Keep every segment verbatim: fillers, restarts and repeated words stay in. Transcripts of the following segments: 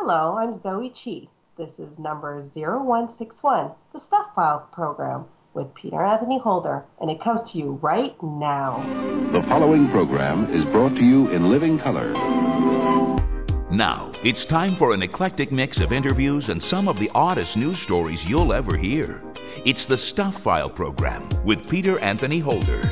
Hello, I'm Zoe Chi. This is number zero one six one, the Stuff File program with Peter Anthony Holder, and it comes to you right now. The following program is brought to you in living color. Now, it's time for an eclectic mix of interviews and some of the oddest news stories you'll ever hear. It's the Stuff File program with Peter Anthony Holder.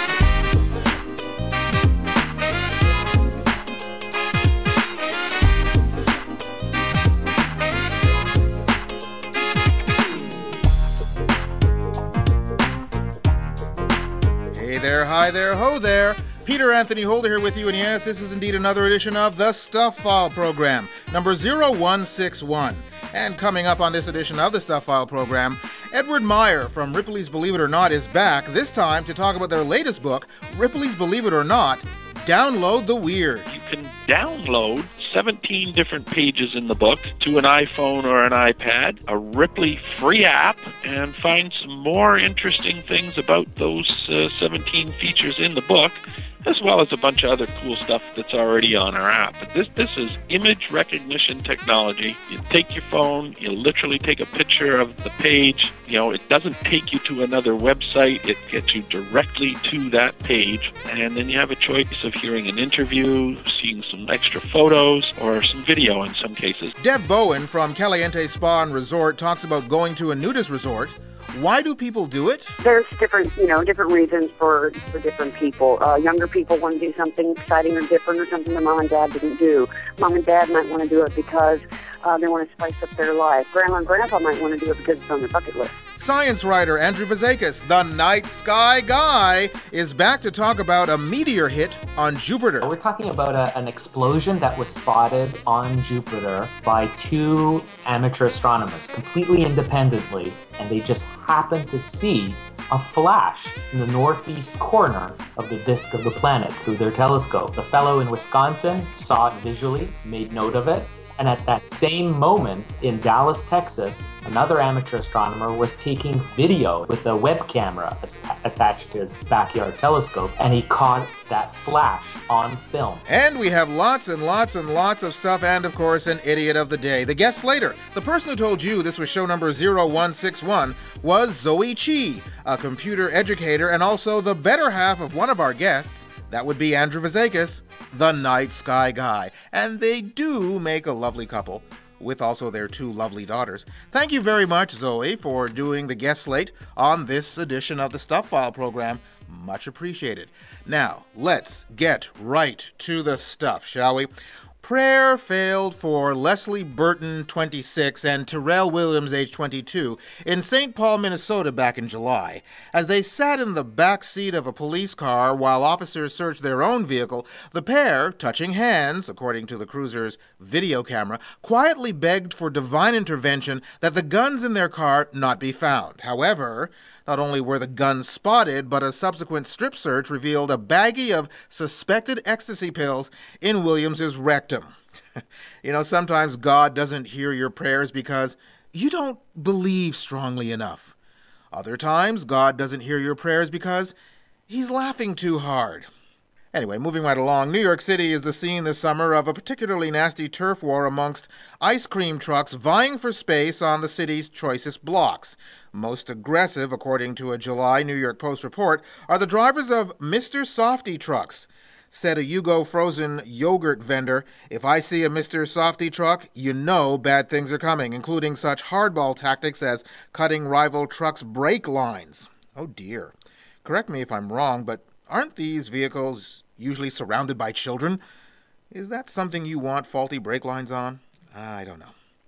Hey there, hi there, ho there. Peter Anthony Holder here with you, and yes, this is indeed another edition of the Stuff File program, number zero one six one. And coming up on this edition of the Stuff File program, Edward Meyer from Ripley's Believe It or Not is back, this time to talk about their latest book, Ripley's Believe It or Not, Download the Weird. You can download seventeen different pages in the book to an iPhone or an iPad, a Ripley free app, and find some more interesting things about those uh, seventeen features in the book, as well as a bunch of other cool stuff that's already on our app. But this this is image recognition technology. You take your phone, you literally take a picture of the page. You know, it doesn't take you to another website. It gets you directly to that page. And then you have a choice of hearing an interview, seeing some extra photos, or some video in some cases. Deb Bowen from Caliente Spa and Resort talks about going to a nudist resort. Why do people do it? There's different, you know, different reasons for, for different people. Uh, younger people want to do something exciting or different or something their mom and dad didn't do. Mom and dad might want to do it because uh, they want to spice up their life. Grandma and grandpa might want to do it because it's on their bucket list. Science writer Andrew Vazakis, the night sky guy, is back to talk about a meteor hit on Jupiter. We're talking about a, an explosion that was spotted on Jupiter by two amateur astronomers, completely independently, and they just happened to see a flash in the northeast corner of the disk of the planet through their telescope. The fellow in Wisconsin saw it visually, made note of it, and at that same moment in Dallas, Texas, another amateur astronomer was taking video with a web camera attached to his backyard telescope, and he caught that flash on film. And we have lots and lots and lots of stuff, and of course, an idiot of the day. The guest later, the person who told you this was show number zero one six one, was Zoe Chi, a computer educator and also the better half of one of our guests. That would be Andrew Vazakis, the night sky guy. And they do make a lovely couple, with also their two lovely daughters. Thank you very much, Zoe, for doing the guest slate on this edition of the Stuff File program. Much appreciated. Now, let's get right to the stuff, shall we? Prayer failed for Leslie Burton, twenty-six, and Terrell Williams, age twenty-two, in Saint Paul, Minnesota back in July. As they sat in the back seat of a police car while officers searched their own vehicle, the pair, touching hands, according to the cruiser's video camera, quietly begged for divine intervention that the guns in their car not be found. However, not only were the guns spotted, but a subsequent strip search revealed a baggie of suspected ecstasy pills in Williams's rectum. You know, sometimes God doesn't hear your prayers because you don't believe strongly enough. Other times, God doesn't hear your prayers because he's laughing too hard. Anyway, moving right along, New York City is the scene this summer of a particularly nasty turf war amongst ice cream trucks vying for space on the city's choicest blocks. Most aggressive, according to a July New York Post report, are the drivers of Mister Softy trucks. Said a Yugo frozen yogurt vendor, "If I see a Mister Softy truck, you know bad things are coming," including such hardball tactics as cutting rival trucks' brake lines. Oh dear. Correct me if I'm wrong, but aren't these vehicles usually surrounded by children? Is that something you want faulty brake lines on? I don't know.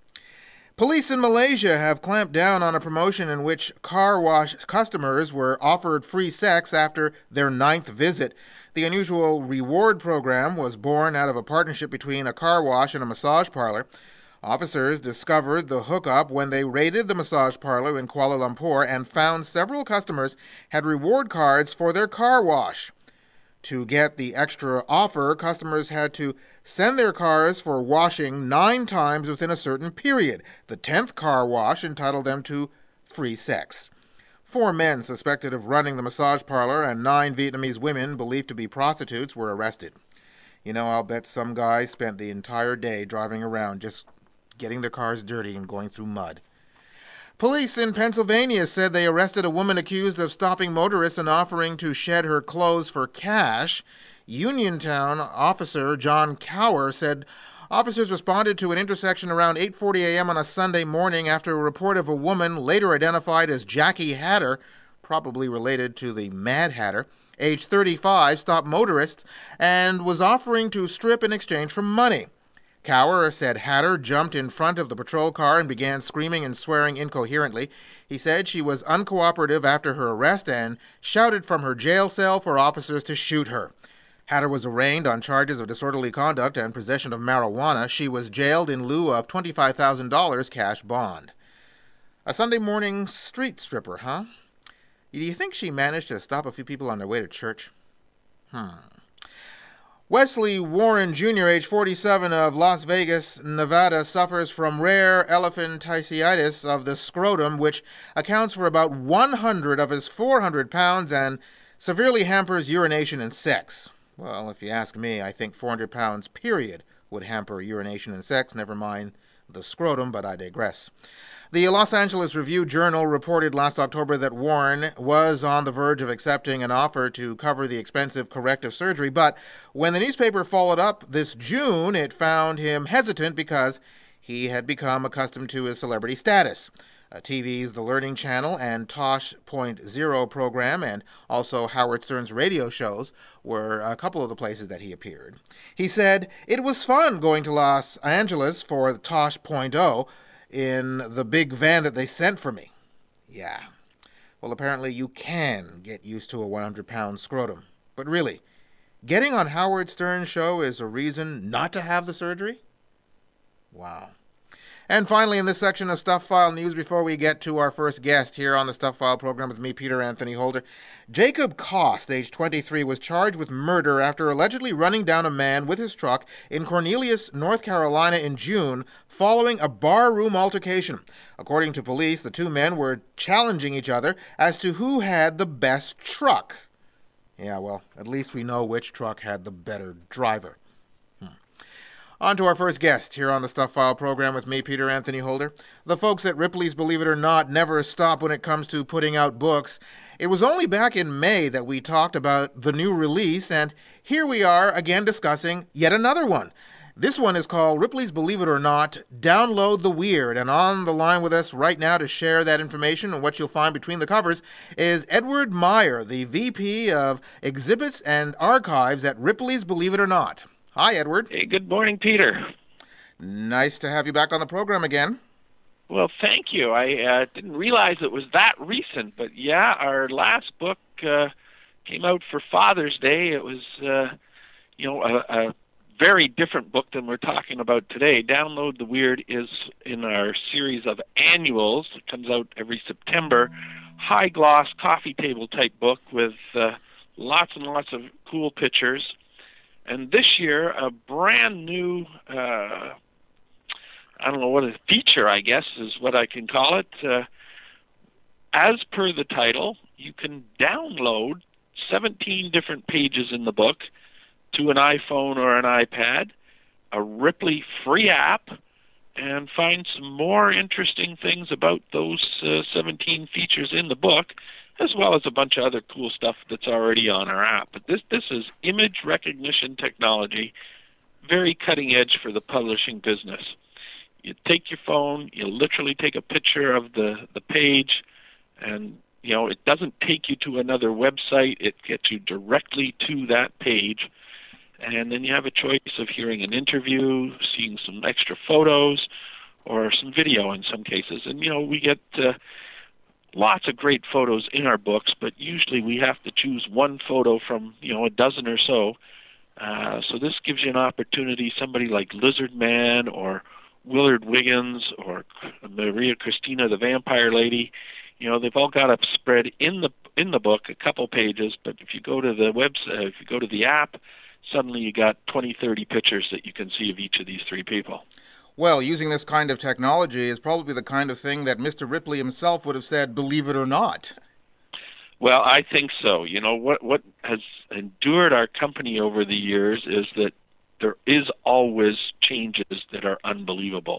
Police in Malaysia have clamped down on a promotion in which car wash customers were offered free sex after their ninth visit. The unusual reward program was born out of a partnership between a car wash and a massage parlor. Officers discovered the hookup when they raided the massage parlor in Kuala Lumpur and found several customers had reward cards for their car wash. To get the extra offer, customers had to send their cars for washing nine times within a certain period. The tenth car wash entitled them to free sex. Four men suspected of running the massage parlor and nine Vietnamese women believed to be prostitutes were arrested. You know, I'll bet some guy spent the entire day driving around just getting their cars dirty and going through mud. Police in Pennsylvania said they arrested a woman accused of stopping motorists and offering to shed her clothes for cash. Uniontown officer John Cower said officers responded to an intersection around eight forty a.m. on a Sunday morning after a report of a woman, later identified as Jackie Hatter, probably related to the Mad Hatter, age thirty-five, stopped motorists and was offering to strip in exchange for money. Cower said Hatter jumped in front of the patrol car and began screaming and swearing incoherently. He said she was uncooperative after her arrest and shouted from her jail cell for officers to shoot her. Hatter was arraigned on charges of disorderly conduct and possession of marijuana. She was jailed in lieu of twenty-five thousand dollars cash bond. A Sunday morning street stripper, huh? Do you think she managed to stop a few people on their way to church? Hmm. Wesley Warren Junior, age forty-seven, of Las Vegas, Nevada, suffers from rare elephantiasis of the scrotum, which accounts for about one hundred of his four hundred pounds and severely hampers urination and sex. Well, if you ask me, I think four hundred pounds, period, would hamper urination and sex, never mind the scrotum, but I digress. The Los Angeles Review-Journal reported last October that Warren was on the verge of accepting an offer to cover the expensive corrective surgery, but when the newspaper followed up this June, it found him hesitant because he had become accustomed to his celebrity status. Uh, T V's The Learning Channel and Tosh Point Zero program and also Howard Stern's radio shows were a couple of the places that he appeared. He said, "It was fun going to Los Angeles for Tosh Point Oh in the big van that they sent for me." Yeah. Well, apparently you can get used to a one hundred pound scrotum. But really, getting on Howard Stern's show is a reason not to have the surgery? Wow. And finally, in this section of Stuff File News, before we get to our first guest here on the Stuff File program with me, Peter Anthony Holder, Jacob Cost, age twenty-three, was charged with murder after allegedly running down a man with his truck in Cornelius, North Carolina in June following a barroom altercation. According to police, the two men were challenging each other as to who had the best truck. Yeah, well, at least we know which truck had the better driver. On to our first guest here on the Stuff File program with me, Peter Anthony Holder. The folks at Ripley's, believe it or not, never stop when it comes to putting out books. It was only back in May that we talked about the new release, and here we are again discussing yet another one. This one is called Ripley's Believe It or Not, Download the Weird. And on the line with us right now to share that information and what you'll find between the covers is Edward Meyer, the V P of Exhibits and Archives at Ripley's Believe It or Not. Hi, Edward. Hey, good morning, Peter. Nice to have you back on the program again. Well, thank you. I uh, didn't realize it was that recent, but yeah, our last book uh, came out for Father's Day. It was, uh, you know, a, a very different book than we're talking about today. Download the Weird is in our series of annuals. It comes out every September. High gloss, coffee table type book with uh, lots and lots of cool pictures. And this year, a brand new, uh, I don't know what a feature, I guess, is what I can call it. Uh, as per the title, you can download seventeen different pages in the book to an iPhone or an iPad, a Ripley free app, and find some more interesting things about those uh, seventeen features in the book, as well as a bunch of other cool stuff that's already on our app. But this this is image recognition technology, very cutting edge for the publishing business. You take your phone, you literally take a picture of the, the page, and you know it doesn't take you to another website. It gets you directly to that page, and then you have a choice of hearing an interview, seeing some extra photos, or some video in some cases. And you know we get uh, lots of great photos in our books, but usually we have to choose one photo from, you know, a dozen or so. Uh, so this gives you an opportunity, somebody like Lizard Man or Willard Wiggins or Maria Christina, the Vampire Lady, you know, they've all got a spread in the in the book, a couple pages, but if you go to the website, if you go to the app, suddenly you got twenty, thirty pictures that you can see of each of these three people. Well, using this kind of technology is probably the kind of thing that Mister Ripley himself would have said, believe it or not. Well, I think so. You know, what what has endured our company over the years is that there is always changes that are unbelievable.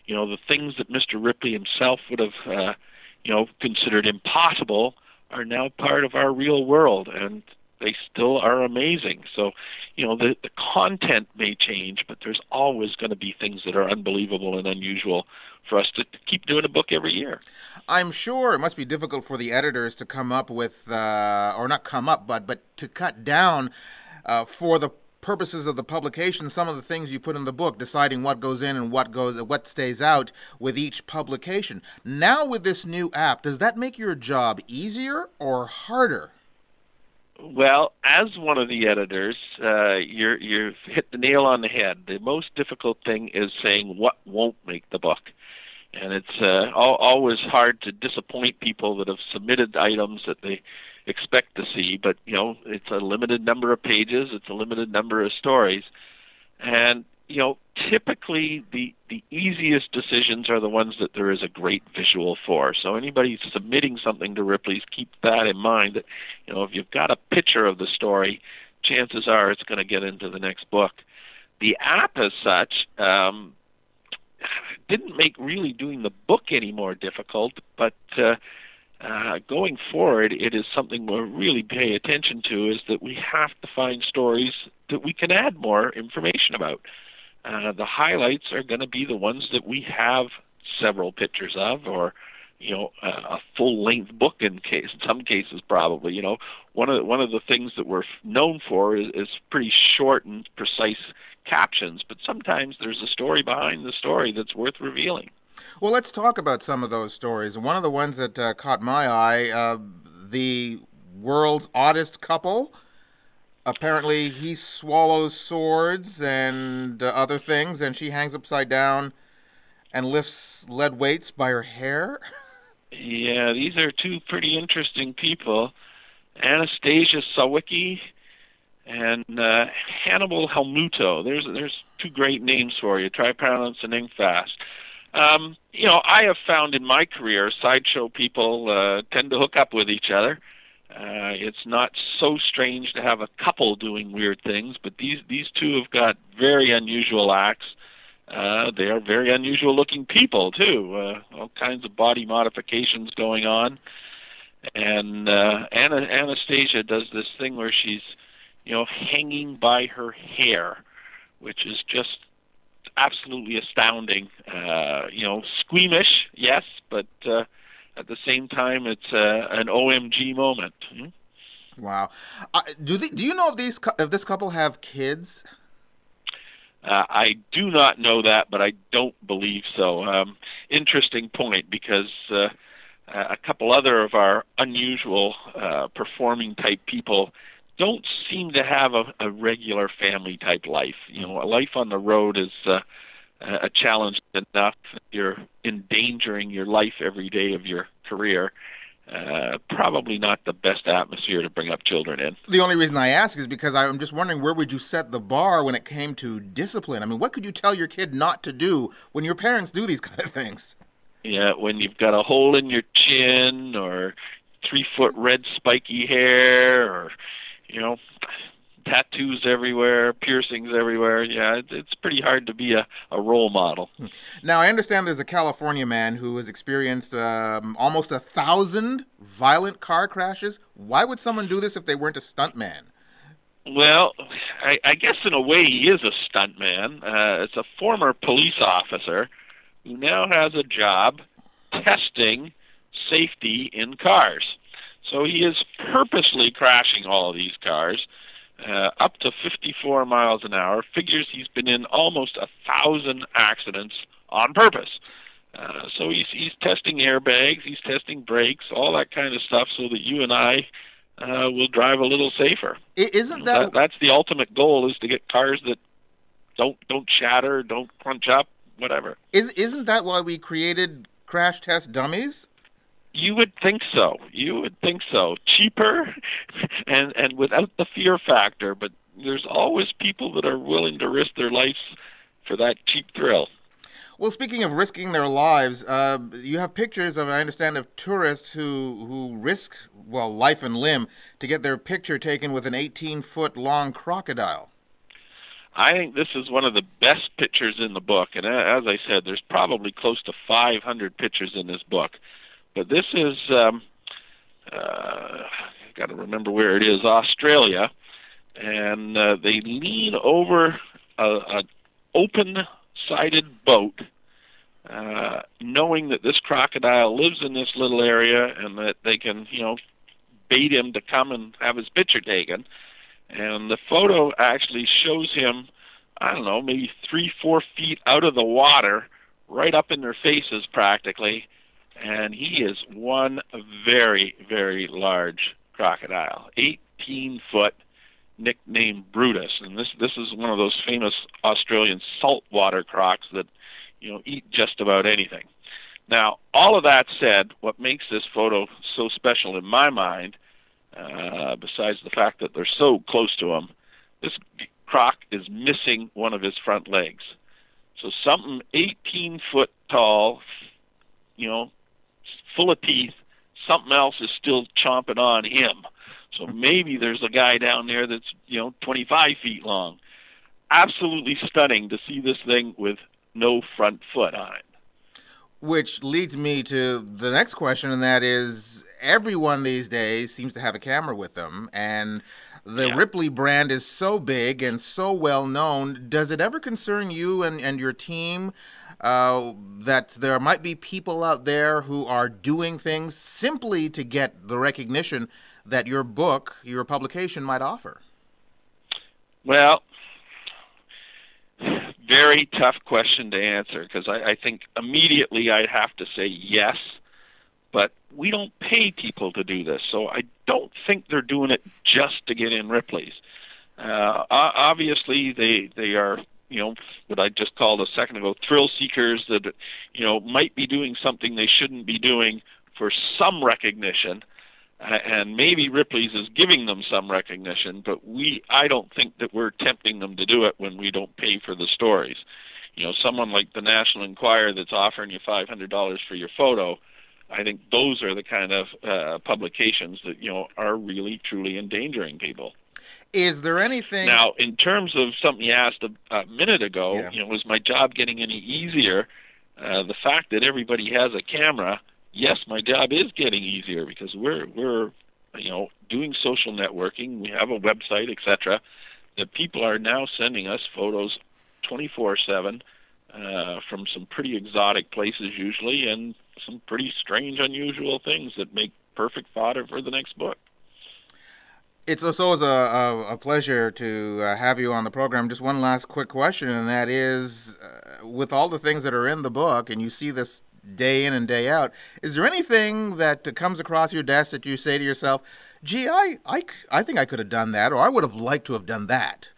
You know, the things that Mister Ripley himself would have, uh, you know, considered impossible are now part of our real world, and they still are amazing. So, you know, the, the content may change, but there's always going to be things that are unbelievable and unusual for us to keep doing a book every year. I'm sure it must be difficult for the editors to come up with, uh, or not come up, but but to cut down uh, for the purposes of the publication some of the things you put in the book, deciding what goes in and what goes, what stays out with each publication. Now with this new app, does that make your job easier or harder? Well, as one of the editors, uh, you're, you've hit the nail on the head. The most difficult thing is saying what won't make the book. And it's uh, al- always hard to disappoint people that have submitted items that they expect to see. But, you know, it's a limited number of pages. It's a limited number of stories. And, you know, typically the, the easiest decisions are the ones that there is a great visual for. So anybody submitting something to Ripley's, keep that in mind, that, you know, if you've got a picture of the story, chances are it's going to get into the next book. The app as such um, didn't make really doing the book any more difficult, but uh, uh, going forward, it is something we'll really pay attention to, is that we have to find stories that we can add more information about. Uh, the highlights are going to be the ones that we have several pictures of, or, you know, a, a full-length book in case, in some cases probably. You know, one of the, one of the things that we're known for is, is pretty short and precise captions, but sometimes there's a story behind the story that's worth revealing. Well, let's talk about some of those stories. One of the ones that uh, caught my eye, uh, the world's oddest couple. Apparently, he swallows swords and uh, other things, and she hangs upside down and lifts lead weights by her hair. Yeah, these are two pretty interesting people. Anastasia Sawicki and uh, Hannibal Helmuto. There's there's two great names for you. Try pronouncing fast. Um, you know, I have found in my career, sideshow people uh, tend to hook up with each other. Uh, it's not so strange to have a couple doing weird things, but these, these two have got very unusual acts. Uh, they are very unusual-looking people, too. Uh, all kinds of body modifications going on. And uh, Anna, Anastasia does this thing where she's, you know, hanging by her hair, which is just absolutely astounding. Uh, you know, squeamish, yes, but uh, at the same time, it's uh, an O M G moment. Hmm? Wow. Uh, do they, do you know if these if this couple have kids? Uh, I do not know that, but I don't believe so. Um, interesting point, because uh, a couple other of our unusual uh, performing type people don't seem to have a, a regular family type life. You know, a life on the road is uh, a challenge enough. You're endangering your life every day of your career. Uh, probably not the best atmosphere to bring up children in. The only reason I ask is because I'm just wondering, where would you set the bar when it came to discipline? I mean, what could you tell your kid not to do when your parents do these kind of things? Yeah, when you've got a hole in your chin, or three-foot red spiky hair, or, you know, tattoos everywhere, piercings everywhere. Yeah, it's pretty hard to be a, a role model. Now, I understand there's a California man who has experienced um, almost a thousand violent car crashes. Why would someone do this if they weren't a stuntman? Well, I, I guess in a way he is a stuntman. Uh, it's a former police officer who now has a job testing safety in cars. So he is purposely crashing all of these cars, Uh, up to fifty-four miles an hour. Figures he's been in almost a thousand accidents on purpose. Uh, so he's he's testing airbags, he's testing brakes, all that kind of stuff, so that you and I uh, will drive a little safer. Isn't that... that that's the ultimate goal, is to get cars that don't don't shatter, don't crunch up, whatever. Is isn't that why we created crash test dummies? You would think so. You would think so. Cheaper and, and without the fear factor, but there's always people that are willing to risk their lives for that cheap thrill. Well, speaking of risking their lives, uh, you have pictures of, I understand, of tourists who, who risk, well, life and limb to get their picture taken with an eighteen-foot long crocodile. I think this is one of the best pictures in the book, and as I said, there's probably close to five hundred pictures in this book. But this is, um, uh, I've got to remember where it is, Australia, and uh, they lean over a, a open-sided boat, uh, knowing that this crocodile lives in this little area and that they can, you know, bait him to come and have his picture taken. And the photo actually shows him, I don't know, maybe three, four feet out of the water, right up in their faces practically. And he is one very, very large crocodile, eighteen foot, nicknamed Brutus. And this this is one of those famous Australian saltwater crocs that, you know, eat just about anything. Now, all of that said, what makes this photo so special in my mind, Uh, besides the fact that they're so close to him, this croc is missing one of his front legs. So something eighteen foot tall, you know, full of teeth, something else is still chomping on him. So maybe there's a guy down there that's, you know, twenty-five feet long. Absolutely stunning to see this thing with no front foot on it. Which leads me to the next question, and that is, everyone these days seems to have a camera with them, and the Yeah. Ripley brand is so big and so well known. Does it ever concern you and, and your team uh, that there might be people out there who are doing things simply to get the recognition that your book, your publication, might offer? Well, very tough question to answer, because I, I think immediately I'd have to say yes, but we don't pay people to do this, so I don't think they're doing it just to get in Ripley's. Uh, obviously, they they are, you know, what I just called a second ago, thrill seekers that, you know, might be doing something they shouldn't be doing for some recognition. Uh, and maybe Ripley's is giving them some recognition, but we I don't think that we're tempting them to do it when we don't pay for the stories. You know, someone like the National Enquirer that's offering you five hundred dollars for your photo, I think those are the kind of uh, publications that, you know, are really, truly endangering people. Is there anything... Now, in terms of something you asked a, a minute ago, yeah. you know, was my job getting any easier? Uh, the fact that everybody has a camera, yes, my job is getting easier because we're we're you know doing social networking. We have a website, et cetera. That people are now sending us photos twenty-four seven uh, from some pretty exotic places usually, and some pretty strange, unusual things that make perfect fodder for the next book. It's also a, a, a pleasure to uh, have you on the program. Just one last quick question, and that is, uh, with all the things that are in the book, and you see this day in and day out, is there anything that comes across your desk that you say to yourself, gee, I, I, I think I could have done that, or I would have liked to have done that?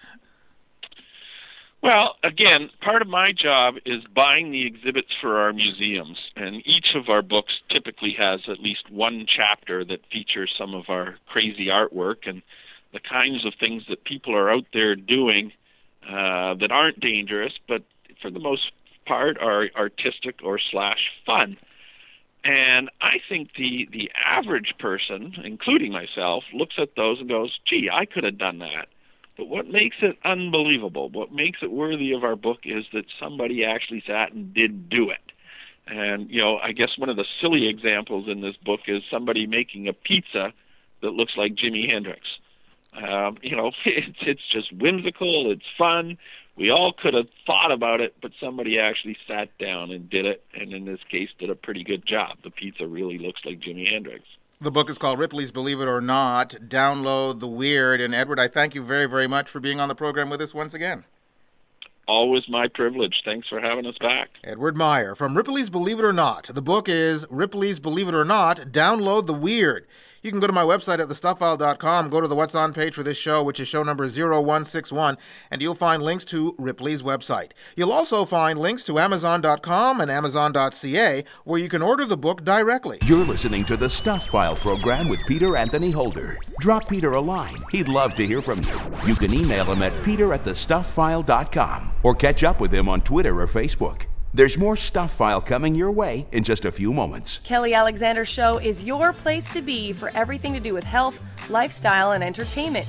Well, again, part of my job is buying the exhibits for our museums, and each of our books typically has at least one chapter that features some of our crazy artwork and the kinds of things that people are out there doing uh, that aren't dangerous, but for the most part are artistic or slash fun. And I think the, the average person, including myself, looks at those and goes, gee, I could have done that. But what makes it unbelievable, what makes it worthy of our book is that somebody actually sat and did do it. And, you know, I guess one of the silly examples in this book is somebody making a pizza that looks like Jimi Hendrix. Um, you know, it's, it's just whimsical, it's fun. We all could have thought about it, but somebody actually sat down and did it, and in this case did a pretty good job. The pizza really looks like Jimi Hendrix. The book is called Ripley's Believe It or Not, Download the Weird. And Edward, I thank you very, very much for being on the program with us once again. Always my privilege. Thanks for having us back. Edward Meyer from Ripley's Believe It or Not. The book is Ripley's Believe It or Not, Download the Weird. You can go to my website at the stuff file dot com, go to the What's On page for this show, which is show number zero one six one, and you'll find links to Ripley's website. You'll also find links to amazon dot com and amazon dot c a, where you can order the book directly. You're listening to the Stuff File program with Peter Anthony Holder. Drop Peter a line. He'd love to hear from you. You can email him at peter at the stuff file dot com or catch up with him on Twitter or Facebook. There's more Stuff File coming your way in just a few moments. Kelly Alexander Show is your place to be for everything to do with health, lifestyle, and entertainment.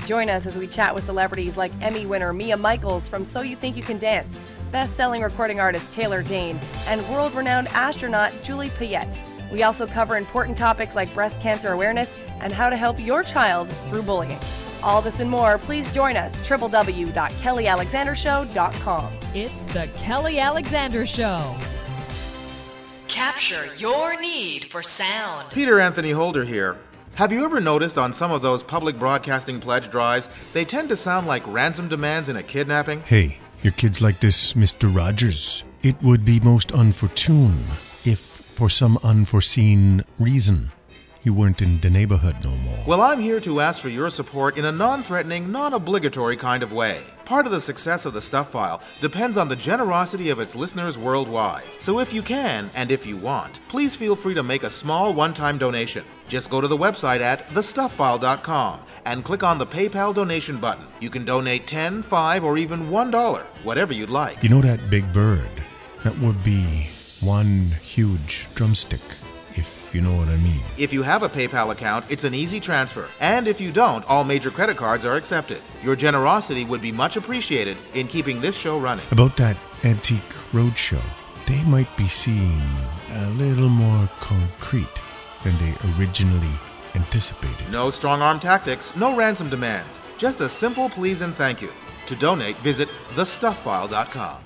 Join us as we chat with celebrities like Emmy winner Mia Michaels from So You Think You Can Dance, best-selling recording artist Taylor Dane, and world-renowned astronaut Julie Payette. We also cover important topics like breast cancer awareness and how to help your child through bullying. All this and more, please join us, w w w dot kelly alexander show dot com. It's the Kelly Alexander Show. Capture your need for sound. Peter Anthony Holder here. Have you ever noticed on some of those public broadcasting pledge drives, they tend to sound like ransom demands in a kidnapping? Hey, your kids like this, Mister Rogers. It would be most unfortune if, for some unforeseen reason, you weren't in the neighborhood no more. Well, I'm here to ask for your support in a non-threatening, non-obligatory kind of way. Part of the success of the Stuff File depends on the generosity of its listeners worldwide. So if you can, and if you want, please feel free to make a small one-time donation. Just go to the website at the stuff file dot com and click on the PayPal donation button. You can donate ten dollars, five dollars, or even one dollar, whatever you'd like. You know that big bird? That would be one huge drumstick, if you know what I mean. If you have a PayPal account, it's an easy transfer. And if you don't, all major credit cards are accepted. Your generosity would be much appreciated in keeping this show running. About that Antique Roadshow, they might be seeing a little more concrete than they originally anticipated. No strong-arm tactics, no ransom demands. Just a simple please and thank you. To donate, visit the stuff file dot com.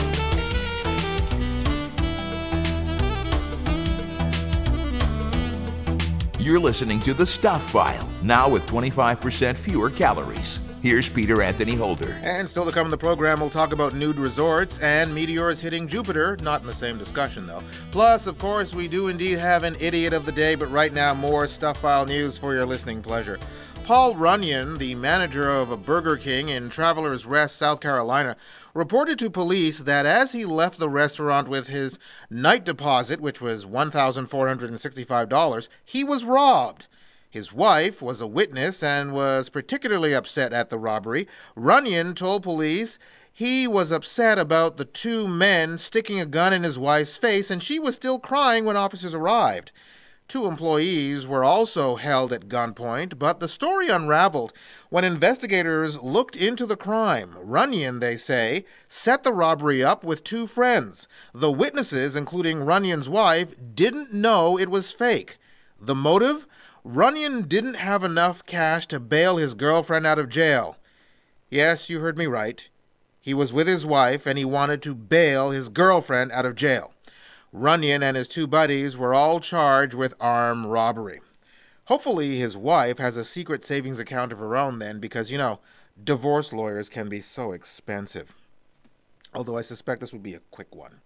You're listening to The Stuff File, now with twenty-five percent fewer calories. Here's Peter Anthony Holder. And still to come in the program, we'll talk about nude resorts and meteors hitting Jupiter. Not in the same discussion, though. Plus, of course, we do indeed have an idiot of the day, but right now, more Stuff File news for your listening pleasure. Paul Runyon, the manager of a Burger King in Travelers Rest, South Carolina, reported to police that as he left the restaurant with his night deposit, which was one thousand four hundred sixty-five dollars, he was robbed. His wife was a witness and was particularly upset at the robbery. Runyon told police he was upset about the two men sticking a gun in his wife's face, and she was still crying when officers arrived. Two employees were also held at gunpoint, but the story unraveled when investigators looked into the crime. Runyon, they say, set the robbery up with two friends. The witnesses, including Runyon's wife, didn't know it was fake. The motive? Runyon didn't have enough cash to bail his girlfriend out of jail. Yes, you heard me right. He was with his wife, and he wanted to bail his girlfriend out of jail. Runyon and his two buddies were all charged with armed robbery. Hopefully his wife has a secret savings account of her own then, because, you know, divorce lawyers can be so expensive. Although I suspect this would be a quick one.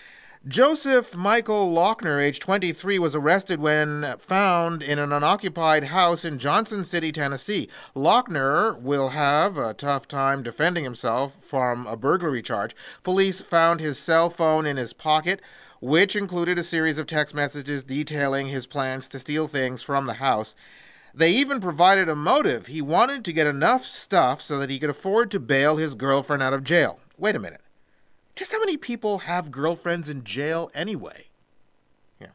Joseph Michael Lochner, age twenty-three, was arrested when found in an unoccupied house in Johnson City, Tennessee. Lochner will have a tough time defending himself from a burglary charge. Police found his cell phone in his pocket, which included a series of text messages detailing his plans to steal things from the house. They even provided a motive. He wanted to get enough stuff so that he could afford to bail his girlfriend out of jail. Wait a minute. Just how many people have girlfriends in jail anyway? Yeah.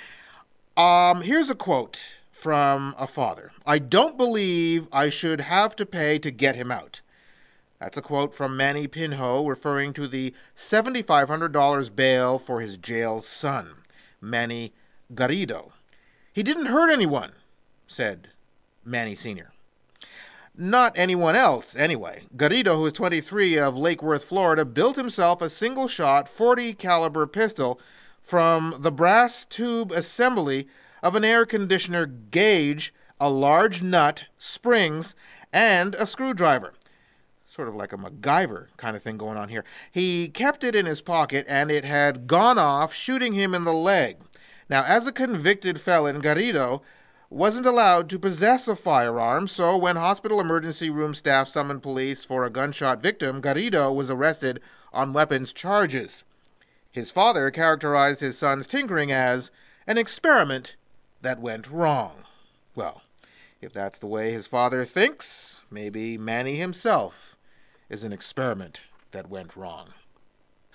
Um, here's a quote from a father. "I don't believe I should have to pay to get him out." That's a quote from Manny Pinho referring to the seven thousand five hundred dollars bail for his jail son, Manny Garrido. "He didn't hurt anyone," said Manny Senior Not anyone else, anyway. Garrido, who is twenty-three, of Lake Worth, Florida, built himself a single-shot forty caliber pistol from the brass tube assembly of an air conditioner gauge, a large nut, springs, and a screwdriver. Sort of like a MacGyver kind of thing going on here. He kept it in his pocket, and it had gone off, shooting him in the leg. Now, as a convicted felon, Garrido wasn't allowed to possess a firearm, so when hospital emergency room staff summoned police for a gunshot victim, Garrido was arrested on weapons charges. His father characterized his son's tinkering as an experiment that went wrong. Well, if that's the way his father thinks, maybe Manny himself is an experiment that went wrong.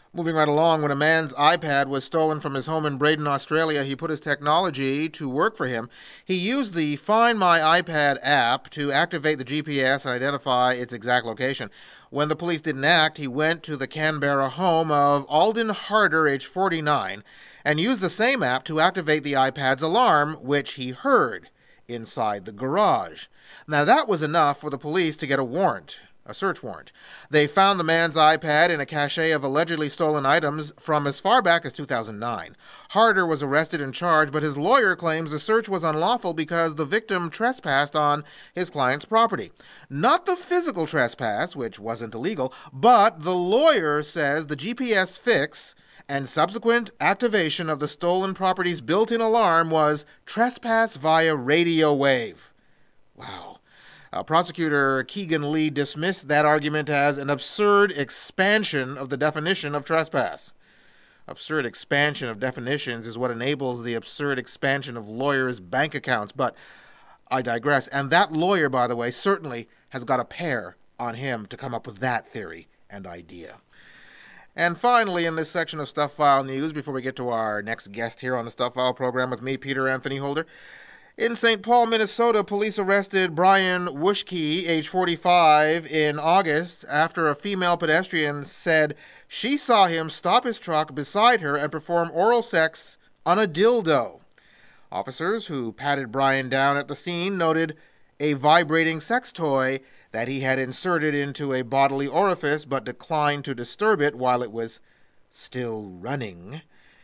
Moving right along, when a man's iPad was stolen from his home in Braden, Australia, he put his technology to work for him. He used the Find My iPad app to activate the G P S and identify its exact location. When the police didn't act, he went to the Canberra home of Alden Harder, age forty-nine, and used the same app to activate the iPad's alarm, which he heard inside the garage. Now, that was enough for the police to get a warrant. A search warrant. They found the man's iPad in a cache of allegedly stolen items from as far back as two thousand nine. Harder was arrested and charged, but his lawyer claims the search was unlawful because the victim trespassed on his client's property. Not the physical trespass, which wasn't illegal, but the lawyer says the G P S fix and subsequent activation of the stolen property's built-in alarm was trespass via radio wave. Wow. Uh, prosecutor Keegan Lee dismissed that argument as an absurd expansion of the definition of trespass. Absurd expansion of definitions is what enables the absurd expansion of lawyers' bank accounts, but I digress. And that lawyer, by the way, certainly has got a pair on him to come up with that theory and idea. And finally, in this section of Stuff File News, before we get to our next guest here on the Stuff File program with me, Peter Anthony Holder, in Saint Paul, Minnesota, police arrested Brian Wuschke, age forty-five, in August after a female pedestrian said she saw him stop his truck beside her and perform oral sex on a dildo. Officers who patted Brian down at the scene noted a vibrating sex toy that he had inserted into a bodily orifice but declined to disturb it while it was still running.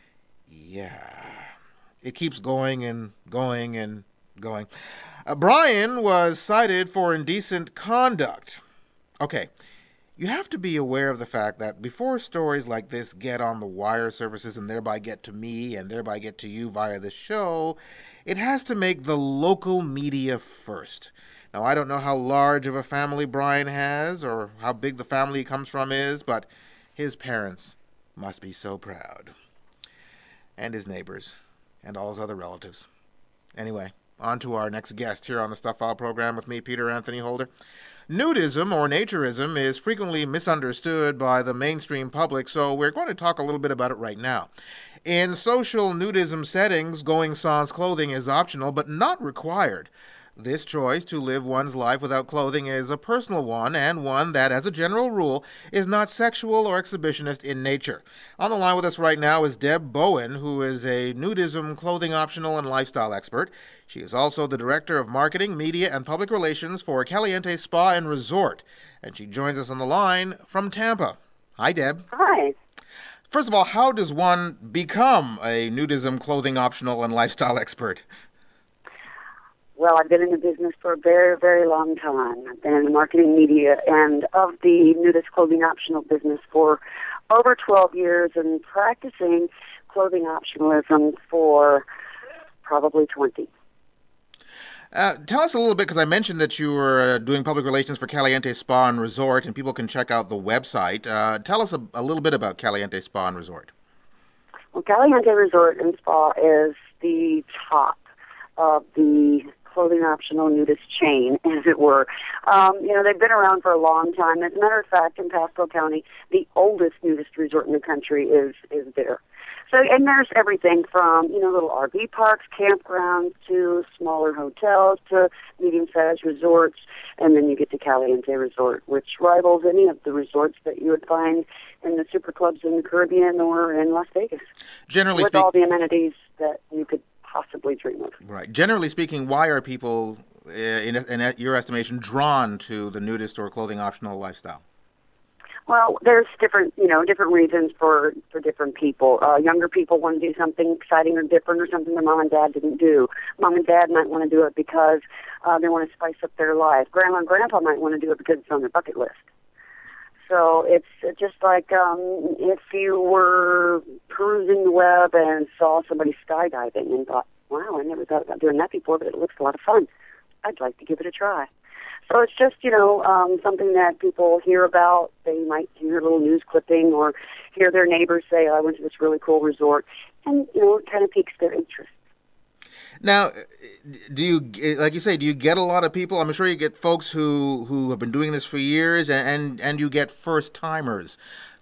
Yeah. It keeps going and going and going. Uh, Brian was cited for indecent conduct. Okay, you have to be aware of the fact that before stories like this get on the wire services and thereby get to me and thereby get to you via the show, it has to make the local media first. Now, I don't know how large of a family Brian has or how big the family he comes from is, but his parents must be so proud. And his neighbors. And all his other relatives. Anyway, on to our next guest here on the Stuff File program with me, Peter Anthony Holder. Nudism or naturism is frequently misunderstood by the mainstream public, so we're going to talk a little bit about it right now. In social nudism settings, going sans clothing is optional but not required. This choice to live one's life without clothing is a personal one, and one that, as a general rule, is not sexual or exhibitionist in nature. On the line with us right now is Deb Bowen, who is a nudism, clothing optional, and lifestyle expert. She is also the Director of Marketing, Media, and Public Relations for Caliente Spa and Resort, and she joins us on the line from Tampa. Hi, Deb. Hi. First of all, how does one become a nudism, clothing optional, and lifestyle expert? Well, I've been in the business for a very, very long time. I've been in the marketing, media, and of the nudist clothing optional business for over twelve years and practicing clothing optionalism for probably twenty. Uh, tell us a little bit, because I mentioned that you were uh, doing public relations for Caliente Spa and Resort, and people can check out the website. Uh, tell us a, a little bit about Caliente Spa and Resort. Well, Caliente Resort and Spa is the top of the clothing optional nudist chain, as it were. Um, you know, they've been around for a long time. As a matter of fact, in Pasco County, the oldest nudist resort in the country is is there. So, and there's everything from, you know, little R V parks, campgrounds, to smaller hotels, to medium-sized resorts, and then you get to Caliente Resort, which rivals any of the resorts that you would find in the super clubs in the Caribbean or in Las Vegas. Generally with speak- all the amenities that you could possibly dream of. Right. Generally speaking, why are people, uh, in, in your estimation, drawn to the nudist or clothing optional lifestyle? Well, there's different, you know, different reasons for, for different people. Uh, younger people want to do something exciting or different or something their mom and dad didn't do. Mom and dad might want to do it because uh, they want to spice up their life. Grandma and grandpa might want to do it because it's on their bucket list. So it's just like um, if you were perusing the web and saw somebody skydiving and thought, wow, I never thought about doing that before, but it looks a lot of fun. I'd like to give it a try. So it's just, you know, um, something that people hear about. They might hear a little news clipping or hear their neighbors say, oh, I went to this really cool resort. And, you know, it kind of piques their interest. Now, do you, like you say, do you get a lot of people? I'm sure you get folks who, who have been doing this for years, and, and, and you get first-timers.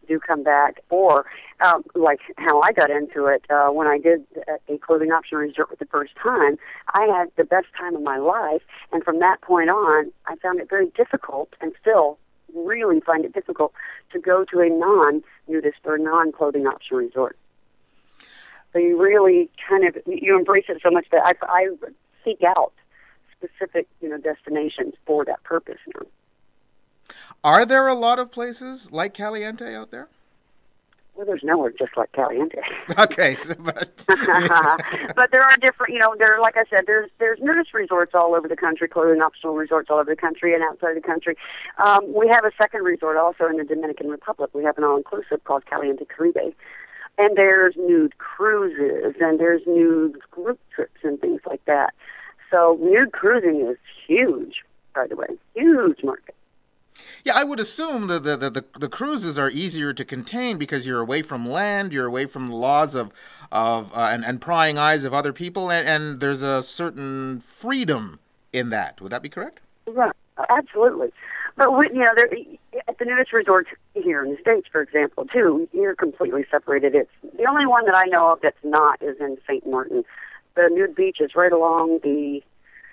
do come back. Or, um, like how I got into it, uh, when I did a clothing option resort for the first time, I had the best time of my life, and from that point on, I found it very difficult, and still really find it difficult, to go to a non-nudist or non-clothing option resort. So you really kind of, you embrace it so much that I, I seek out specific, you know, destinations for that purpose now. Are there a lot of places like Caliente out there? Well, there's nowhere just like Caliente. Okay, so, but but there are different, you know, there, like I said, there's there's nudist resorts all over the country, clothing optional resorts all over the country and outside the country. Um, we have a second resort also in the Dominican Republic. We have an all-inclusive called Caliente Caribe. And there's nude cruises, and there's nude group trips and things like that. So nude cruising is huge, by the way, huge market. Yeah, I would assume that the, the, the, the cruises are easier to contain because you're away from land, you're away from the laws of of uh, and, and prying eyes of other people, and, and there's a certain freedom in that. Would that be correct? Right, absolutely. But we, you know, there, at the nudist resorts here in the States, for example, too, you're completely separated. It's the only one that I know of that's not is in Saint Martin. The nude beach is right along the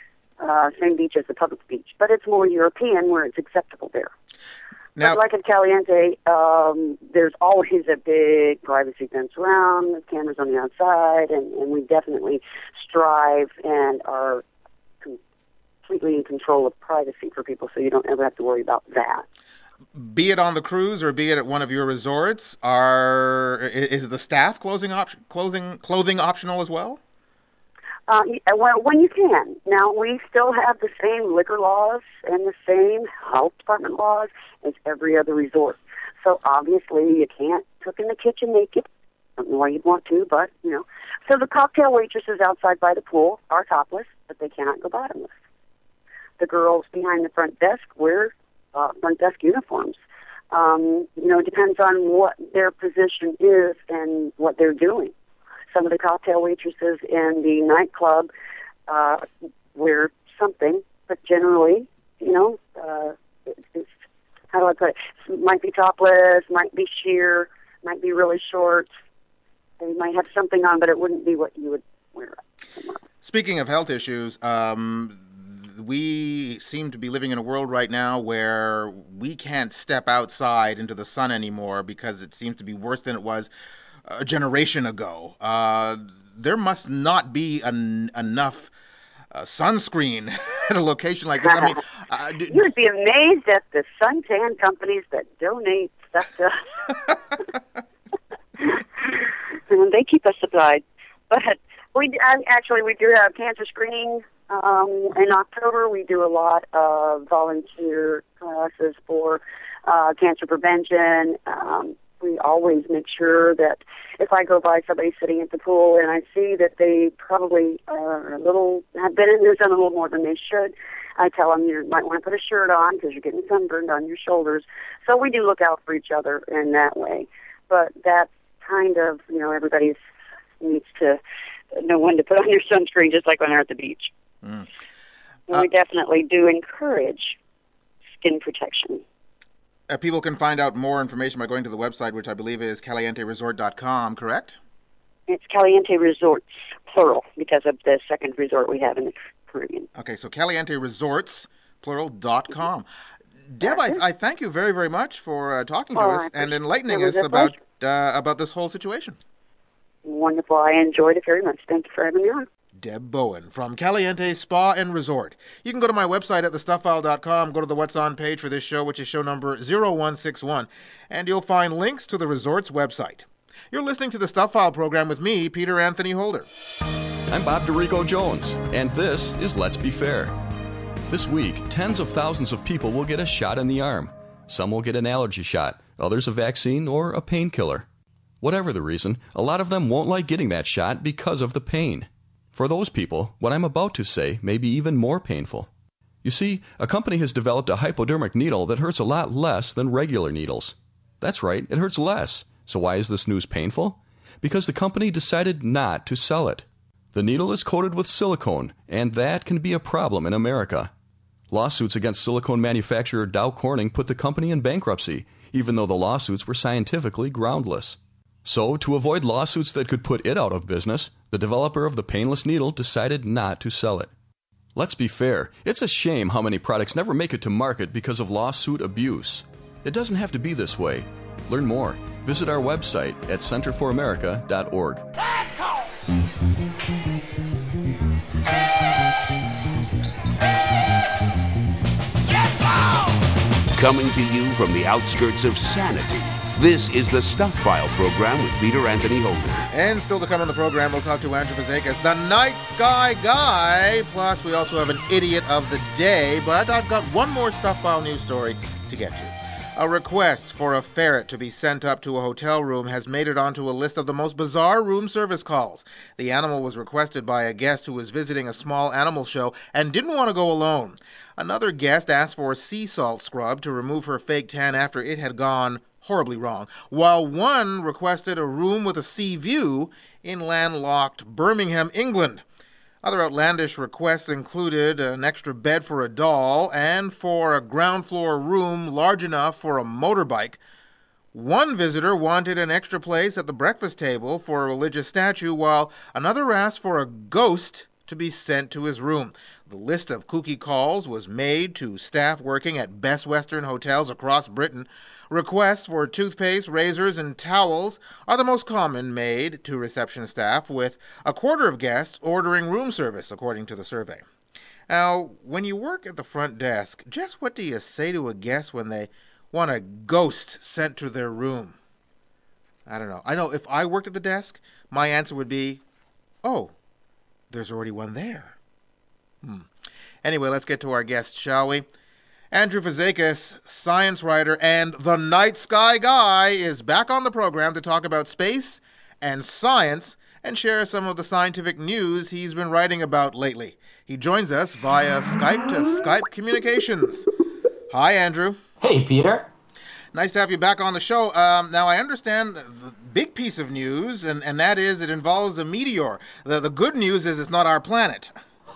uh, same beach as the public beach, but it's more European where it's acceptable there. Now, but like at Caliente, um, there's always a big privacy fence around, with cameras on the outside, and, and we definitely strive and are completely in control of privacy for people, so you don't ever have to worry about that. Be it on the cruise or be it at one of your resorts, are is the staff clothing option, clothing clothing optional as well? Uh, well, when you can. Now, we still have the same liquor laws and the same health department laws as every other resort. So obviously, you can't cook in the kitchen naked. I don't know why you'd want to, but you know. So the cocktail waitresses outside by the pool are topless, but they cannot go bottomless. The girls behind the front desk wear uh, front desk uniforms. Um, you know, it depends on what their position is and what they're doing. Some of the cocktail waitresses in the nightclub uh, wear something, but generally, you know, uh, it, it's, how do I put it? It might be topless, might be sheer, might be really short. They might have something on, but it wouldn't be what you would wear. Speaking of health issues, um, we seem to be living in a world right now where we can't step outside into the sun anymore because it seems to be worse than it was a generation ago. Uh, there must not be an, enough uh, sunscreen at a location like this. I mean, uh, d- you'd be amazed at the suntan companies that donate stuff to us. And they keep us supplied. But we actually we do have cancer screening. Um, in October, we do a lot of volunteer classes for uh, cancer prevention. Um, we always make sure that if I go by somebody sitting at the pool and I see that they probably are a little, have been in there done a little more than they should, I tell them you might want to put a shirt on because you're getting sunburned on your shoulders. So we do look out for each other in that way. But that's kind of, you know, everybody needs to know when to put on your sunscreen, just like when they're at the beach. Mm. Uh, we definitely do encourage skin protection. Uh, people can find out more information by going to the website, which I believe is caliente resort dot com, correct? It's Caliente Resorts, plural, because of the second resort we have in the Caribbean. Okay, so caliente resorts, plural, dot com. Deb, I, I thank you very, very much for uh, talking to oh, us and enlightening us about uh, about this whole situation. Wonderful. I enjoyed it very much. Thank you for having me on. Deb Bowen from Caliente Spa and Resort. You can go to my website at the stuff file dot com, go to the What's On page for this show, which is show number zero one six one, and you'll find links to the resort's website. You're listening to the Stuff File program with me, Peter Anthony Holder. I'm Bob DeRico Jones, and this is Let's Be Fair. This week, tens of thousands of people will get a shot in the arm. Some will get an allergy shot, others a vaccine or a painkiller. Whatever the reason, a lot of them won't like getting that shot because of the pain. For those people, what I'm about to say may be even more painful. You see, a company has developed a hypodermic needle that hurts a lot less than regular needles. That's right, it hurts less. So why is this news painful? Because the company decided not to sell it. The needle is coated with silicone, and that can be a problem in America. Lawsuits against silicone manufacturer Dow Corning put the company in bankruptcy, even though the lawsuits were scientifically groundless. So, to avoid lawsuits that could put it out of business, the developer of the painless needle decided not to sell it. Let's be fair, it's a shame how many products never make it to market because of lawsuit abuse. It doesn't have to be this way. Learn more. Visit our website at center for america dot org. Coming to you from the outskirts of sanity, this is the Stuff File program with Peter Anthony Holder. And still to come on the program, we'll talk to Andrew Fazekas, the Night Sky Guy. Plus, we also have an Idiot of the Day. But I've got one more Stuff File news story to get to. A request for a ferret to be sent up to a hotel room has made it onto a list of the most bizarre room service calls. The animal was requested by a guest who was visiting a small animal show and didn't want to go alone. Another guest asked for a sea salt scrub to remove her fake tan after it had gone horribly wrong, while one requested a room with a sea view in landlocked Birmingham, England. Other outlandish requests included an extra bed for a doll and for a ground floor room large enough for a motorbike. One visitor wanted an extra place at the breakfast table for a religious statue, while another asked for a ghost to be sent to his room. The list of kooky calls was made to staff working at Best Western hotels across Britain. Requests for toothpaste, razors, and towels are the most common made to reception staff, with a quarter of guests ordering room service, according to the survey. Now, when you work at the front desk, just what do you say to a guest when they want a ghost sent to their room? I don't know. I know if I worked at the desk, my answer would be, oh, there's already one there. Hmm. Anyway, let's get to our guest, shall we? Andrew Fazekas, science writer and the Night Sky Guy, is back on the program to talk about space and science and share some of the scientific news he's been writing about lately. He joins us via Skype to Skype communications. Hi, Andrew. Hey, Peter. Nice to have you back on the show. Um, now, I understand the big piece of news, and, and that is it involves a meteor. The, the good news is it's not our planet.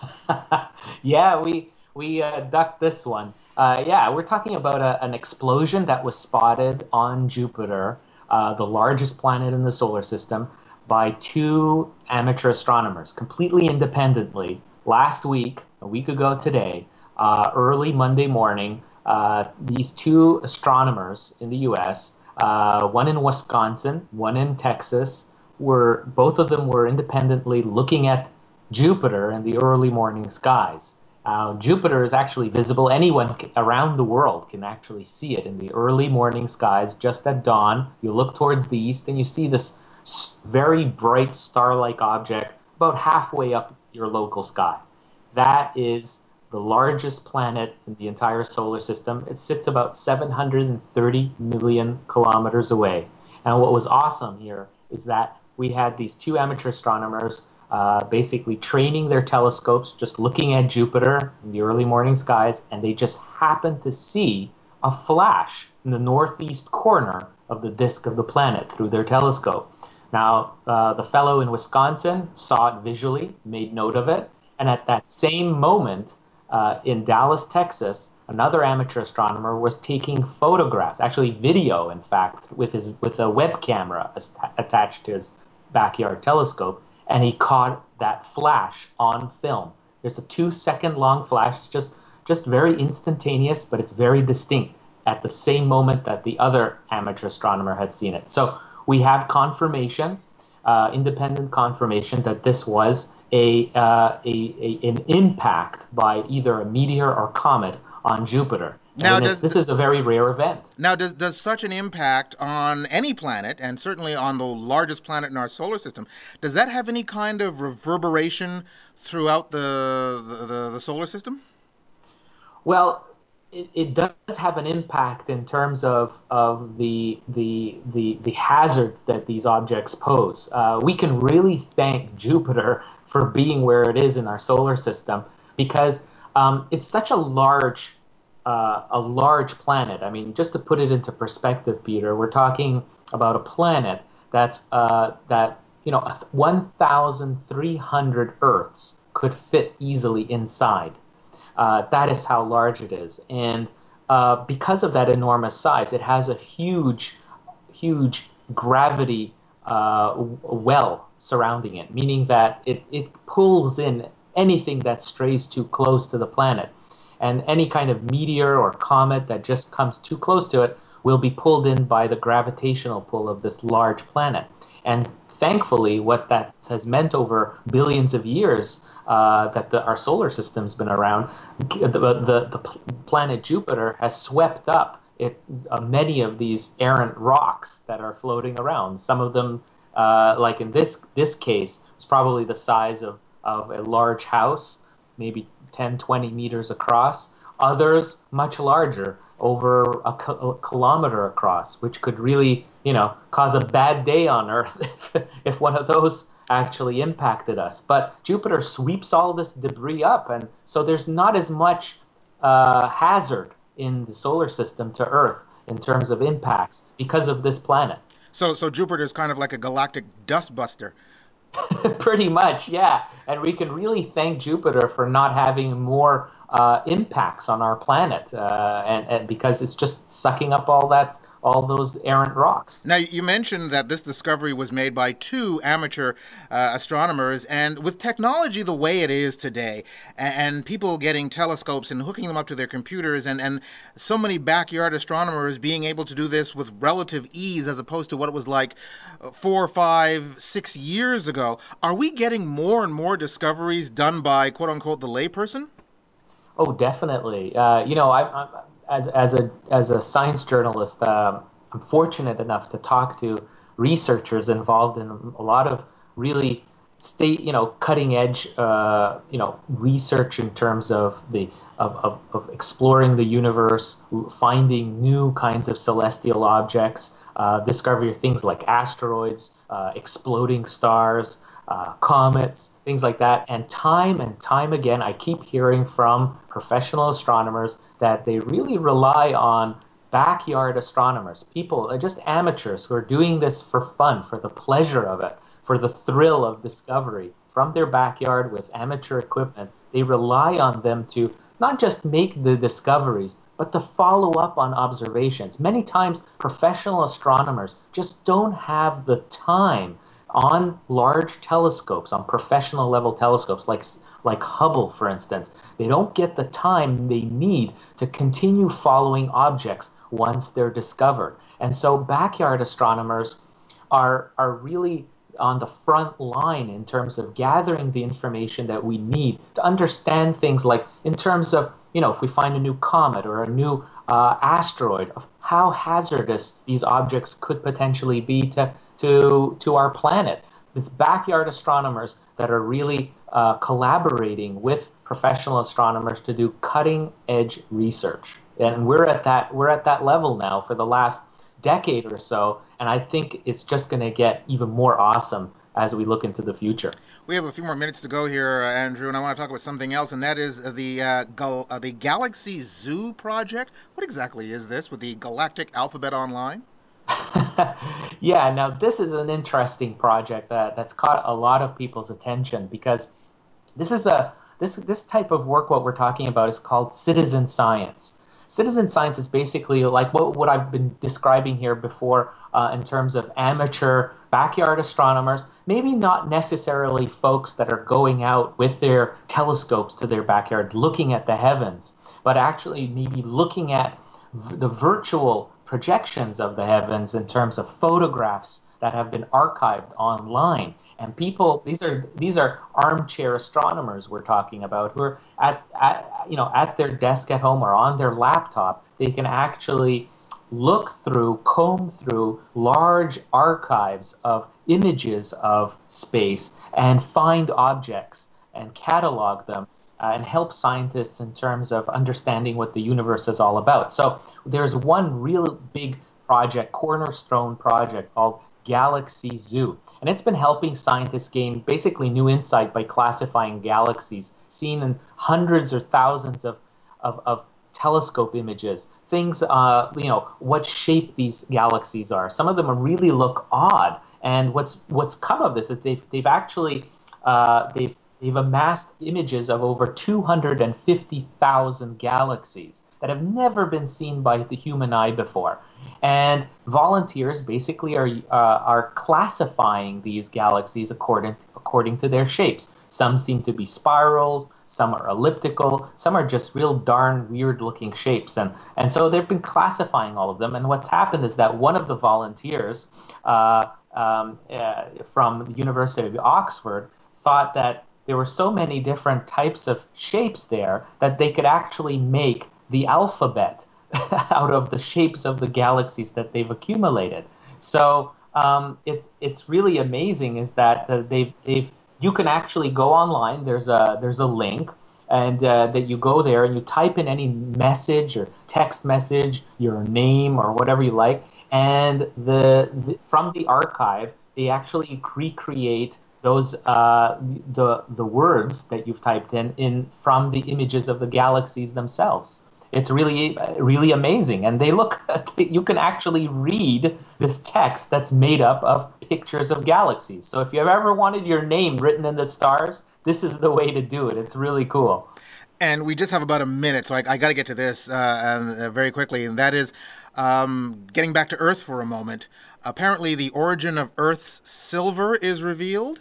yeah, we we uh, ducked this one. Uh, yeah, we're talking about a, an explosion that was spotted on Jupiter, uh, the largest planet in the solar system, by two amateur astronomers, completely independently. Last week, a week ago today, uh, early Monday morning, uh, these two astronomers in the U S, uh, one in Wisconsin, one in Texas, were both of them were independently looking at Jupiter in the early morning skies. Uh, Jupiter is actually visible. Anyone around the world can actually see it in the early morning skies just at dawn. You look towards the east and you see this very bright star-like object about halfway up your local sky. That is the largest planet in the entire solar system. It sits about seven hundred thirty million kilometers away. And what was awesome here is that we had these two amateur astronomers Uh, basically training their telescopes, just looking at Jupiter in the early morning skies, and they just happened to see a flash in the northeast corner of the disk of the planet through their telescope. Now, uh, the fellow in Wisconsin saw it visually, made note of it, and at that same moment uh, in Dallas, Texas, another amateur astronomer was taking photographs, actually video, in fact, with his with a web camera attached to his backyard telescope. And he caught that flash on film. There's a two-second long flash. It's just, just very instantaneous, but it's very distinct at the same moment that the other amateur astronomer had seen it. So we have confirmation, uh, independent confirmation, that this was a, uh, a, a an impact by either a meteor or comet on Jupiter. Now, does, this is a very rare event. Now, does does such an impact on any planet, and certainly on the largest planet in our solar system, does that have any kind of reverberation throughout the the, the, the solar system? Well, it, it does have an impact in terms of of the the the, the hazards that these objects pose. Uh, we can really thank Jupiter for being where it is in our solar system, because um, it's such a large Uh, a large planet. I mean, just to put it into perspective, Peter, we're talking about a planet that's uh, that you know one thousand three hundred Earths could fit easily inside. Uh, that is how large it is. And uh, because of that enormous size, it has a huge, huge gravity uh, well surrounding it, meaning that it, it pulls in anything that strays too close to the planet. And any kind of meteor or comet that just comes too close to it will be pulled in by the gravitational pull of this large planet. And thankfully, what that has meant over billions of years uh, that the, our solar system's been around, the, the, the planet Jupiter has swept up it, uh, many of these errant rocks that are floating around. Some of them, uh, like in this this case, was probably the size of, of a large house, maybe ten, twenty meters across. Others much larger, over a, ki- a kilometer across, which could really, you know, cause a bad day on Earth if, if one of those actually impacted us. But Jupiter sweeps all this debris up, and so there's not as much uh, hazard in the solar system to Earth in terms of impacts because of this planet. So, so Jupiter is kind of like a galactic dustbuster. Pretty much, yeah. And we can really thank Jupiter for not having more uh, impacts on our planet, uh, and, and because it's just sucking up all that, all those errant rocks. Now, you mentioned that this discovery was made by two amateur uh, astronomers, and with technology the way it is today, and, and people getting telescopes and hooking them up to their computers, and, and so many backyard astronomers being able to do this with relative ease as opposed to what it was like four, five, six years ago, are we getting more and more discoveries done by, quote-unquote, the layperson? Oh, definitely. Uh, you know, I, I, as as a as a science journalist, um, I'm fortunate enough to talk to researchers involved in a lot of really state, you know, cutting edge, uh, you know, research in terms of the of, of, of exploring the universe, finding new kinds of celestial objects, uh, discovery of things like asteroids, uh, exploding stars. Uh, comets, things like that. And time and time again, I keep hearing from professional astronomers that they really rely on backyard astronomers, people, just amateurs who are doing this for fun, for the pleasure of it, for the thrill of discovery from their backyard with amateur equipment. They rely on them to not just make the discoveries, but to follow up on observations. Many times, professional astronomers just don't have the time on large telescopes, on professional level telescopes like like Hubble, for instance. They don't get the time they need to continue following objects once they're discovered. And so backyard astronomers are are really on the front line in terms of gathering the information that we need to understand things like, in terms of, you know, if we find a new comet or a new uh, asteroid, of how hazardous these objects could potentially be to to to our planet. It's backyard astronomers that are really uh, collaborating with professional astronomers to do cutting edge research, and we're at that we're at that level now for the last decade or so, and I think it's just going to get even more awesome as we look into the future. We have a few more minutes to go here, uh, Andrew, and I want to talk about something else, and that is the uh, Gal- uh, the Galaxy Zoo project. What exactly is this with the Galactic Alphabet Online? Yeah, now this is an interesting project that, that's caught a lot of people's attention, because this is a this this type of work. What we're talking about is called citizen science. Citizen science is basically like what, what I've been describing here before uh, in terms of amateur backyard astronomers, maybe not necessarily folks that are going out with their telescopes to their backyard looking at the heavens, but actually maybe looking at v- the virtual projections of the heavens in terms of photographs that have been archived online. And people, these are these are armchair astronomers we're talking about, who are at, at you know at their desk at home or on their laptop. They can actually look through, comb through large archives of images of space and find objects and catalog them uh, and help scientists in terms of understanding what the universe is all about. So there's one real big project, cornerstone project called Galaxy Zoo. And it's been helping scientists gain basically new insight by classifying galaxies seen in hundreds or thousands of, of, of telescope images. Things, uh, you know, what shape these galaxies are. Some of them really look odd. And what's what's come of this is they've they've actually uh, they've they've amassed images of over two hundred fifty thousand galaxies that have never been seen by the human eye before. And volunteers basically are uh, are classifying these galaxies according according to their shapes. Some seem to be spirals, some are elliptical, some are just real darn weird-looking shapes. And and so they've been classifying all of them. And what's happened is that one of the volunteers uh, um, uh, from the University of Oxford thought that there were so many different types of shapes there that they could actually make the alphabet out of the shapes of the galaxies that they've accumulated. So um, it's it's really amazing is that uh, they've they've you can actually go online. There's a there's a link, and uh, that you go there and you type in any message or text message, your name or whatever you like, and the, the from the archive they actually recreate those uh, the the words that you've typed in in from the images of the galaxies themselves. It's really, really amazing. And they look, you can actually read this text that's made up of pictures of galaxies. So if you've ever wanted your name written in the stars, this is the way to do it. It's really cool. And we just have about a minute, so I, I got to get to this uh, uh, very quickly. And that is um, getting back to Earth for a moment. Apparently the origin of Earth's silver is revealed.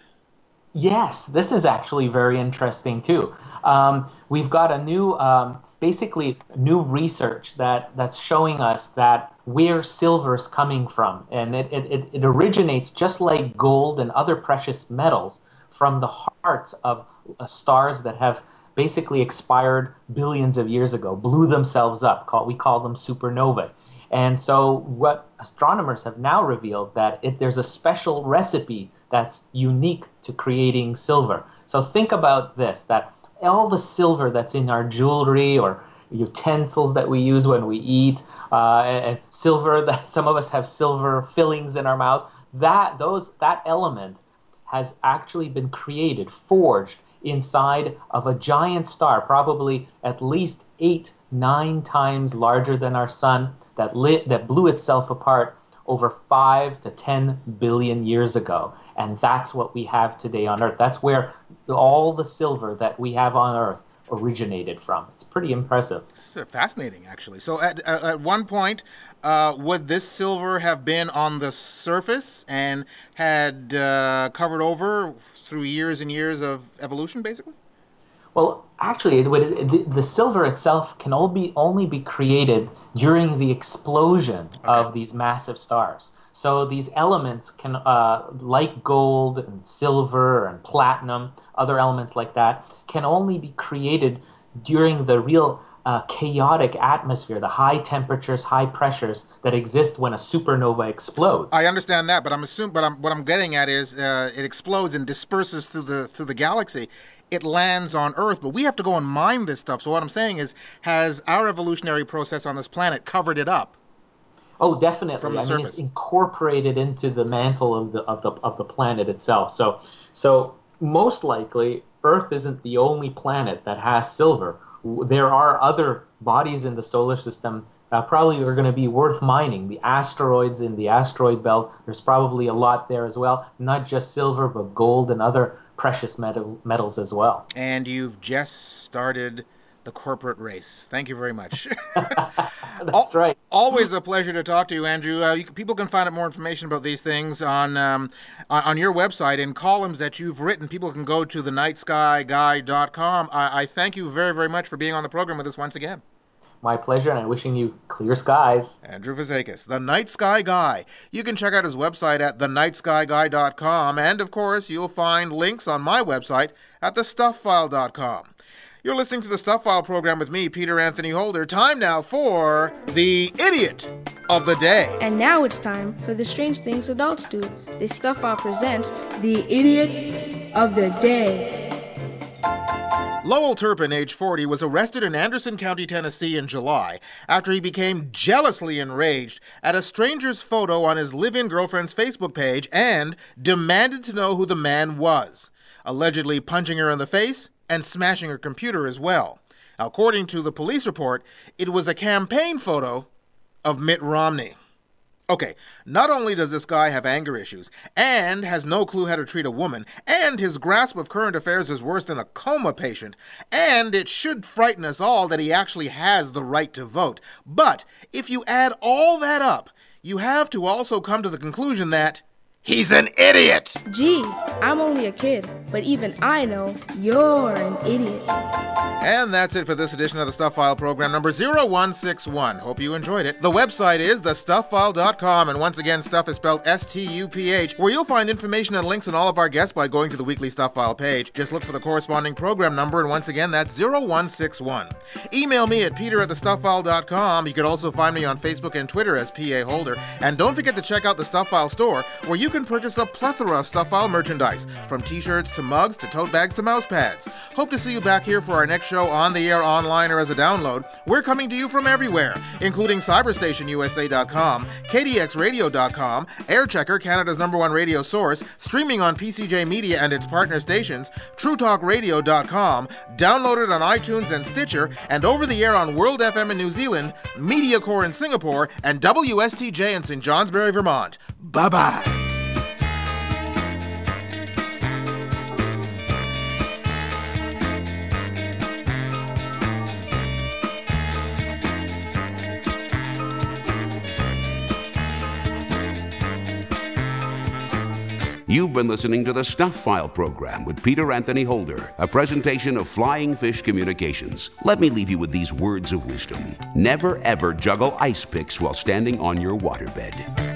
Yes, this is actually very interesting too. Um, we've got a new, um, basically new research that, that's showing us that where silver is coming from. And it, it, it originates just like gold and other precious metals from the hearts of uh, stars that have basically expired billions of years ago, blew themselves up. Call, we call them supernovae. And so what astronomers have now revealed that it, there's a special recipe that's unique to creating silver. So think about this, that all the silver that's in our jewelry or utensils that we use when we eat, uh, and silver, that some of us have silver fillings in our mouths, that, those, that element has actually been created, forged inside of a giant star, probably at least eight, nine times larger than our sun, that lit, that blew itself apart over five to ten billion years ago. And that's what we have today on Earth. That's where all the silver that we have on Earth originated from. It's pretty impressive. It's fascinating, actually. So at, at one point, uh, would this silver have been on the surface and had uh, covered over through years and years of evolution, basically? Well, actually, it would, the, the silver itself can all be, only be created during the explosion okay. of these massive stars. So these elements can, uh, like gold and silver and platinum, other elements like that, can only be created during the real uh, chaotic atmosphere, the high temperatures, high pressures that exist when a supernova explodes. I understand that, but I'm assuming, but I'm, what I'm getting at is uh, it explodes and disperses through the through the galaxy. It lands on Earth, but we have to go and mine this stuff. So what I'm saying is, has our evolutionary process on this planet covered it up? Oh, definitely. From the I surface. mean, it's incorporated into the mantle of the of the of the planet itself. So, so most likely, Earth isn't the only planet that has silver. There are other bodies in the solar system that probably are going to be worth mining. The asteroids in the asteroid belt, there's probably a lot there as well. Not just silver, but gold and other precious metals, metals as well. And you've just started the corporate race. Thank you very much. That's Al- right. Always a pleasure to talk to you, Andrew. Uh, you, people can find out more information about these things on, um, on on your website in columns that you've written. People can go to the night sky guy dot com. I, I thank you very, very much for being on the program with us once again. My pleasure, and I'm wishing you clear skies. Andrew Fazakis, the Night Sky Guy. You can check out his website at the night sky guy dot com, and of course, you'll find links on my website at the stuff file dot com. You're listening to the Stuff File program with me, Peter Anthony Holder. Time now for the Idiot of the Day. And now it's time for the strange things adults do. The Stuff File presents the Idiot of the Day. Lowell Turpin, age forty, was arrested in Anderson County, Tennessee in July after he became jealously enraged at a stranger's photo on his live-in girlfriend's Facebook page and demanded to know who the man was, allegedly punching her in the face and smashing her computer as well. According to the police report, it was a campaign photo of Mitt Romney. Okay, not only does this guy have anger issues, and has no clue how to treat a woman, and his grasp of current affairs is worse than a coma patient, and it should frighten us all that he actually has the right to vote. But if you add all that up, you have to also come to the conclusion that he's an idiot! Gee, I'm only a kid, but even I know you're an idiot. And that's it for this edition of the Stuff File program number zero one six one. Hope you enjoyed it. The website is the stuff file dot com, and once again, stuff is spelled S T U P H, where you'll find information and links on all of our guests by going to the weekly Stuff File page. Just look for the corresponding program number, and once again, that's zero one six one. Email me at peter at the stuff file dot com. You can also find me on Facebook and Twitter as P A Holder. And don't forget to check out the Stuff File store, where you can purchase a plethora of Stuff File merchandise, from t-shirts to mugs to tote bags to mouse pads. Hope to see you back here for our next show on the air, online, or as a download. We're coming to you from everywhere, including cyberstation U S A dot com, K D X radio dot com, Airchecker, Canada's number one radio source, streaming on P C J Media and its partner stations, true talk radio dot com, downloaded on iTunes and Stitcher, and over the air on World F M in New Zealand, MediaCore in Singapore, and W S T J in Saint Johnsbury, Vermont. Bye-bye. You've been listening to the Stuff File program with Peter Anthony Holder, a presentation of Flying Fish Communications. Let me leave you with these words of wisdom. Never ever juggle ice picks while standing on your waterbed.